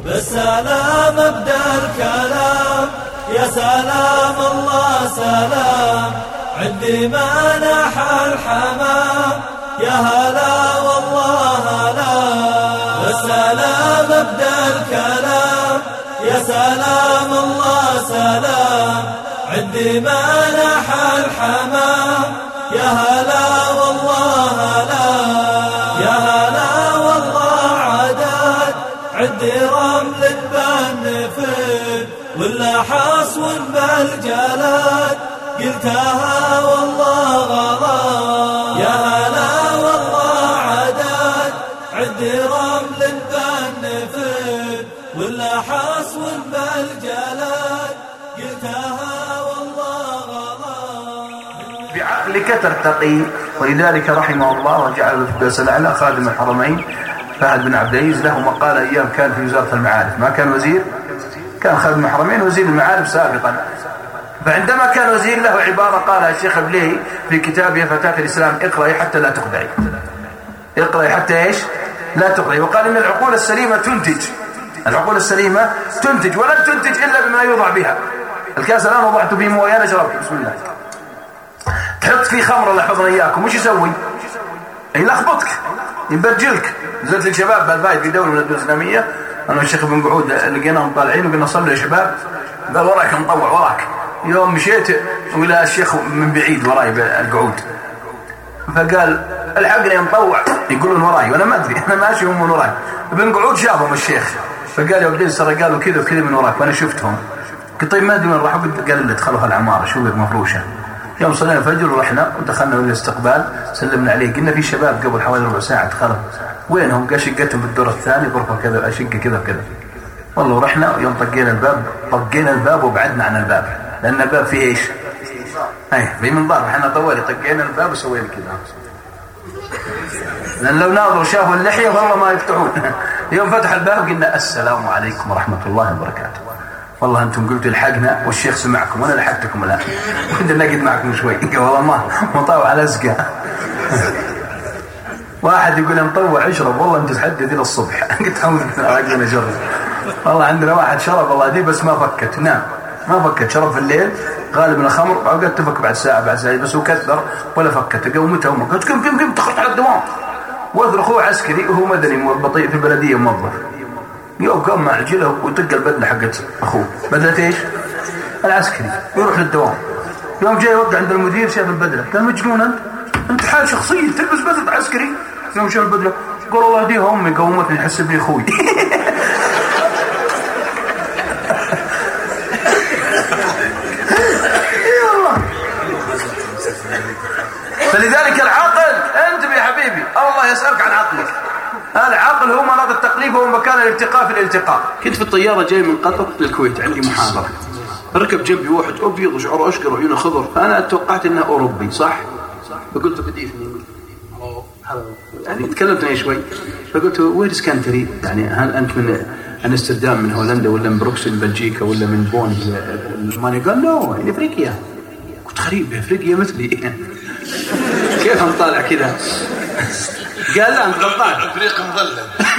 بالسلام ابدأ الكلام، يا سلام الله سلام، عندي ما نحى الحمام، يا هلا والله هلا. بالسلام ابدأ الكلام، يا سلام الله سلام، عندي ما نحى الحمام، يا هلا والله هلا. يا هلا والله عدد عندي رمل بالنفل ولا حصو بالجلد، قلتها والله غلط. يا هلا والله عدد عندي رمل بالنفل ولا حصو بالجلد، قلتها والله غلط. بعقلك ترتقي. ولذلك رحمه الله وجعل في الدرس الأعلى خادم الحرمين فهد بن عبد العزيز له مقال أيام كان في وزارة المعارف، ما كان وزير، كان خادم الحرمين وزير المعارف سابقا. فعندما كان وزير له عبارة قالها الشيخ بليهي في كتابه فتاة الإسلام: اقرأي حتى لا تخدعي. اقرأي حتى ايش؟ لا تخدعي. وقال إن العقول السليمة تنتج، العقول السليمة تنتج ولن تنتج إلا بما يوضع بها. الكاس الآن وضعت به مويه شربت، بسم الله. تحط فيه خمر الله يحفظنا إياكم، وش يسوي؟ يلخبطك، يبرجلك. نزلت الشباب بالفايد في دولة من الدول الإسلامية أنا والشيخ بن قعود لقيناهم طالعين وقلنا صلوا يا شباب، قال وراك نطوع وراك. يوم مشيت ولا الشيخ من بعيد وراي بالقعود، فقال الحقني نطوع، يقولون وراي وانا ما ادري، انا ماشي هم من وراي. ابن قعود شافهم الشيخ فقال يا ابن ترى قالوا كذا وكذا من وراك وانا شفتهم. قلت طيب ما ادري وين راحوا؟ قال اللي دخلوا هالعماره شو مفروشه. يوم صلينا الفجر ورحنا ودخلنا للاستقبال سلمنا عليه، قلنا في شباب قبل حوالي ربع ساعه دخلوا، وينهم؟ قال شقتهم بالدور الثاني غرفه كذا اشقه كذا وكذا. والله ورحنا يوم طقينا الباب وبعدنا عن الباب لان الباب فيه ايش؟ في منظار. احنا طوالي طقينا الباب وسوينا كذا لان لو ناظروا شافوا اللحيه والله ما يفتحون. يوم فتح الباب قلنا السلام عليكم ورحمه الله وبركاته. والله انتم قلتوا الحقنا والشيخ سمعكم وانا لحقتكم الان، كنت نقعد معكم شوي. قال والله ما مطاوع على ازقه. واحد يقول مطوع اشرب، والله انت تحدث الى الصبح. قلت حاول عقلنا جرب. والله عندنا واحد شرب والله دي بس ما فكت، نعم ما فكت، شرب في الليل غالبا الخمر وقد تفك بعد ساعه بس هو كثر ولا فكت. قال متى هم؟ قلت كم دخلت على الدوام. واذر اخوه عسكري وهو مدني بطيء في البلديه موظف، يوم قام مع رجله وطق البدله حقت اخوه، بدله ايش؟ العسكري، يروح للدوام. يوم جاي يوقع عند المدير شاف البدله، قال مجنون انت حال شخصيه تلبس بدله عسكري؟ يوم شاف البدله قال الله يهديها امي قومتني يحسبني اخوي. فلذلك العقل، انتبه يا حبيبي، الله يسألك عن عقلك. العقل هو مناط التقليب، هو مكان الالتقاء في الالتقاء. كنت في الطيارة جاي من قطر للكويت، عندي محاضرة، ركب جنبي واحد أبيض وشعره أشقر وعيونه خضر، فأنا توقعت إنه أوروبي صح؟ فقلت بديتني يعني تكلمت معي شوي، فقلت ويرز كانتري، يعني هل أنت من أمستردام من هولندا ولا من بروكسل بلجيكا ولا من بون ألمانيا؟ قال نو إن أفريقيا. قلت غريب أفريقيا مثلي. كيف نطالع كذا؟ قال لا أنت غلطان، أفريقيا مظلم.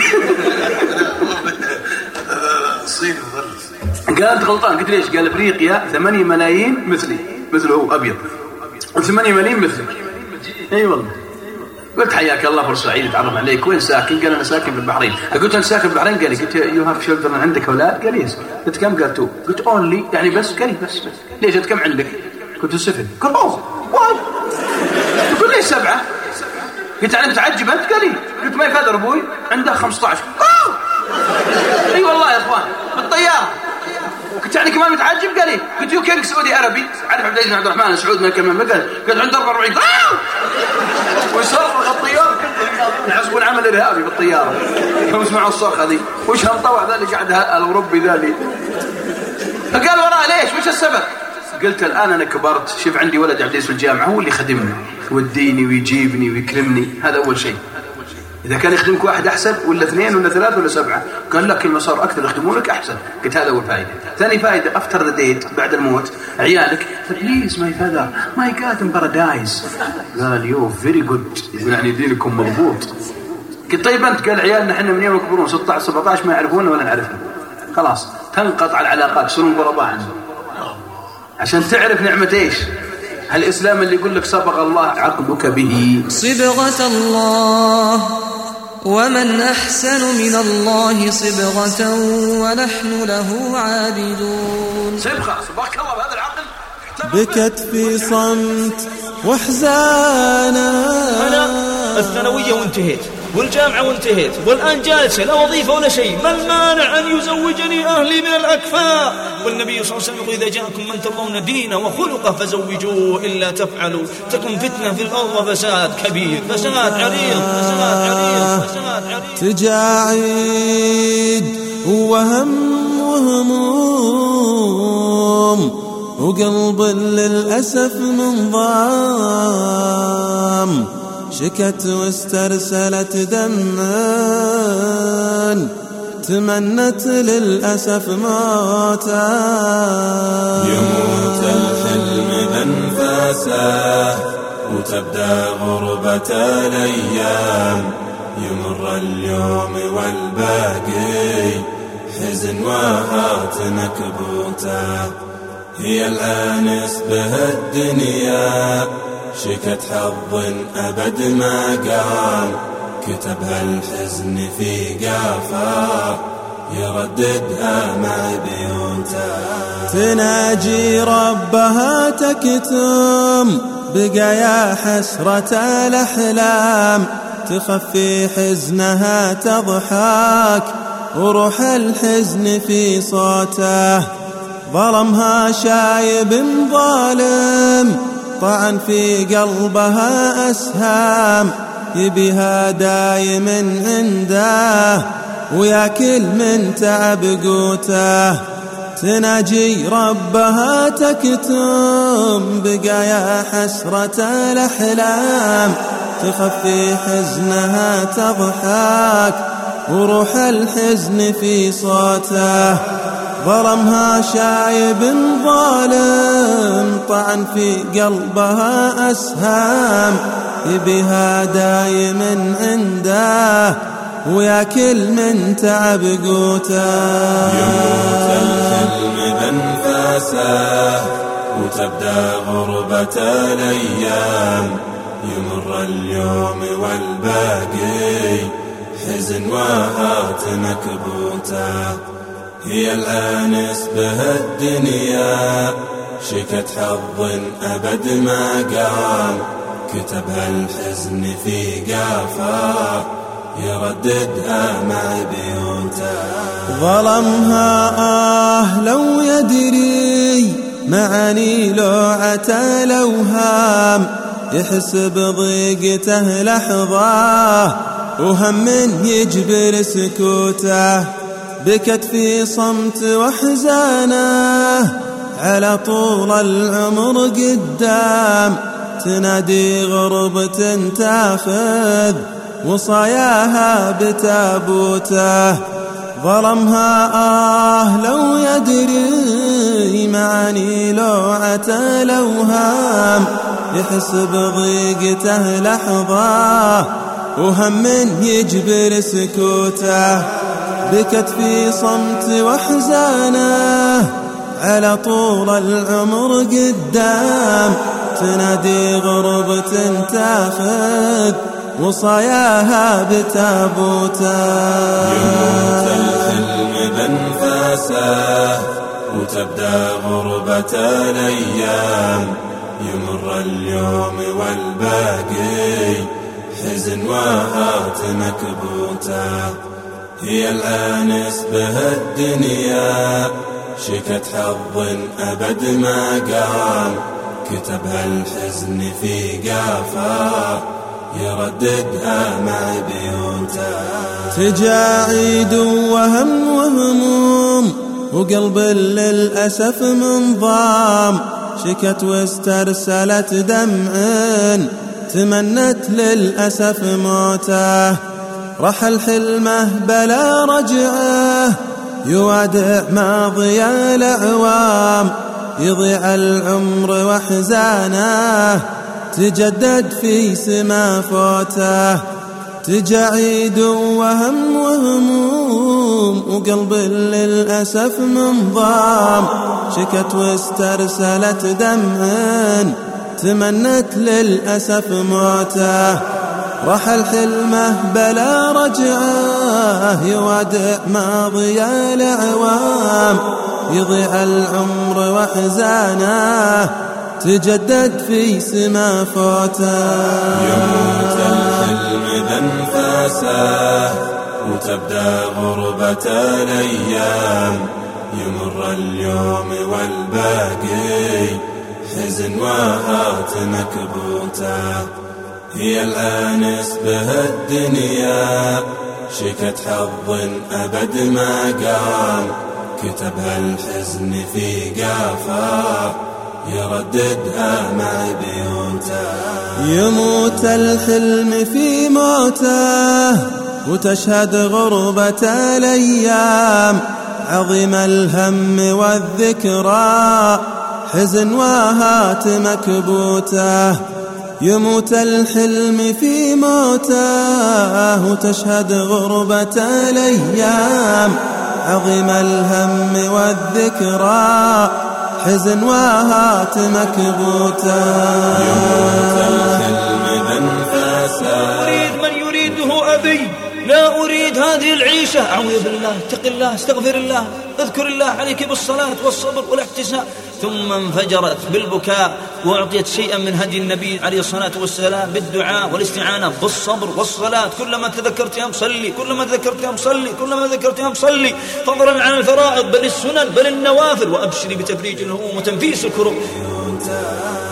الصين مظلم. قال أنت غلطان. قلت ليش؟ قال أفريقيا 8 ملايين مثلي، مثله هو أبيض، و8 ملايين مثلي. أي والله. قلت حياك الله فرصة سعيد اتعرف عليك، وين ساكن؟ قال أنا ساكن في البحرين. قلت أنت ساكن في البحرين؟ قال لي. قلت يو هاف شيلدرن، عندك أولاد؟ قال يس. قلت كم؟ قال 2. قلت أونلي يعني بس؟ قال لي بس. ليش أنت كم عندك؟ قلت 7. قال أوه واي. قلت ليش 7؟ قلت أنا متعجب أنت؟ قال لي. قلت ما يفادر أبوي عنده 15. أي والله يا إخوان بالطيارة. قلت يعني كمان متعجب؟ قال لي. قلت يو كينج سعودي عربي، عارف عبد العزيز عبد الرحمن سعود ما كمان؟ قال عنده 44. ويصرخ الطيار يحسبون عمل إرهابي بالطيارة. هم يسمعوا الصرخة ذي، وش هالطوع ذا اللي قاعد الأوروبي ذا اللي. فقال وراه ليش؟ وش السبب؟ قلت الآن أنا كبرت، شوف عندي ولد عبد العزيز في الجامعة هو اللي خدمني يوديني ويجيبني ويكرمني، هذا أول شيء. إذا كان يخدمك واحد أحسن ولا 2 ولا 3 ولا 7. قال لك كل ما صار أكثر يخدمونك أحسن. قلت هذا أول فائدة. ثاني فائدة أفتر ذا ديت بعد الموت عيالك بليز ماي فادر ماي جاد ان بارادايس. قال يو فيري جود، يعني دينكم مضبوط. قلت طيب أنت؟ قال عيالنا احنا من يوم يكبرون 16 17 ما يعرفونا ولا نعرفهم. خلاص تنقطع العلاقات، يصيرون غرباء عنه، عشان تعرف نعمة إيش هالإسلام اللي يقول لك صبغ الله عقلك به. صبغة الله، ومن أحسن من الله صبغة ونحن له عابدون. صبغة صبغك الله بهذا العقل. بكت في صمت وحزانا، أنا الثانوية وانتهيت والجامعة وانتهيت والآن جالسة لا وظيفة ولا شيء، ما المانع أن يزوجني أهلي من الأكفاء؟ والنبي صلى الله عليه وسلم يقول إذا جاءكم من ترضون دينه وخلقه فزوجوه، إلا تفعلوا تكن فتنة في الأرض وفساد كبير. فساد عريض، فساد عريض، فساد عريض. تجاعيد وهم وهموم وقلب للأسف منضام، شكت واسترسلت دمعا تمنت للأسف موتا. يموت الحلم بانفاسه وتبدأ غربة الأيام، يمر اليوم والباقي حزن وهات مكبوته. هي الآنس بها الدنيا شكت حظ أبد ما قام، كتبها الحزن في قافا يرددها مع بيوتها. تناجي ربها تكتم بقى يا حسرة الأحلام، تخفي حزنها تضحك وروح الحزن في صوته. ظلمها شايب ظالم طعن في قلبها أسهام، يبيها دايم عنده وياكل من تعب قوته. تناجي ربها تكتم بقى يا حسرة الأحلام، تخفي حزنها تضحك وروح الحزن في صوته. ظلمها شايب ظالم طعن في قلبها أسهام، يبيها دايم عنده وياكل من تعب قوته. يموت الحلم بانفاسه وتبدأ غربة الأيام، يمر اليوم والباقي حزن وهات مكبوته. هي الآنس بها الدنيا شكت حظ أبد ما قام، كتبها الحزن في قافا يرددها مع بيوتها. ظلمها لو يدري معاني لوعة الأوهام، يحسب ضيقته لحظة وهم يجبر سكوته. بكت في صمت وحزانه على طول العمر قدام، تنادي غربة تاخذ وصاياها بتابوته. ظلمها لو يدري معاني لوعة الأوهام، يحسب ضيقته لحظة وهم يجبر سكوته. بكت في صمت وحزانه على طول العمر قدام، تنادي غربة تاخذ وصاياها بتابوته. يموت الحلم بانفاسه وتبدأ غربة الأيام، يمر اليوم والباقي حزن وهات مكبوته. هي الآنس بها الدنيا شكت حظ أبد ما قام، كتبها الحزن في قافا يرددها مع بيوتها. تجاعيد وهم وهموم وقلب للأسف منضام، شكت واسترسلت دمعا تمنت للأسف موته. رحل حلمه بلا رجعه يوادع ماضي الأعوام، يضيع العمر وحزانه تجدد في سما فوته. تجاعيد وهم وهموم وقلب للأسف منضام، شكت واسترسلت دمع تمنت للأسف موته، رحل حلمه بلا رجعه يودع ماضي الأعوام، يضيع العمر وحزانه تجدد في سما فوته. يموت الحلم بانفاسه وتبدأ غربة الأيام، يمر اليوم والباقي حزن وهات مكبوته، هي الآنس به الدنيا شكت حظ أبد ما قام، كتبها الحزن في قافا يرددها مع بيوته. يموت الحلم في موته وتشهد غربة الأيام، عظيم الهم والذكرى حزن وهات مكبوته. يموت الحلم في موته وتشهد غربة الأيام، عظيم الهم والذكرى حزن وهات مكبوته. يموت الحلم بانفاسه أريد من يريده أبي، لا أريد هذه العيشة. أعوذ بالله، اتق الله، استغفر الله، اذكر الله، عليك بالصلاة والصبر والاحتساب. ثم انفجرت بالبكاء وأعطيت شيئا من هدي النبي عليه الصلاة والسلام بالدعاء والاستعانة بالصبر والصلاة. كلما تذكرتها مصلي، كلما تذكرتها مصلي، كلما تذكرتها مصلي، فضلا عن الفرائض بل السنن بل النوافل، وأبشري بتفريج الهموم وتنفيس الكروب.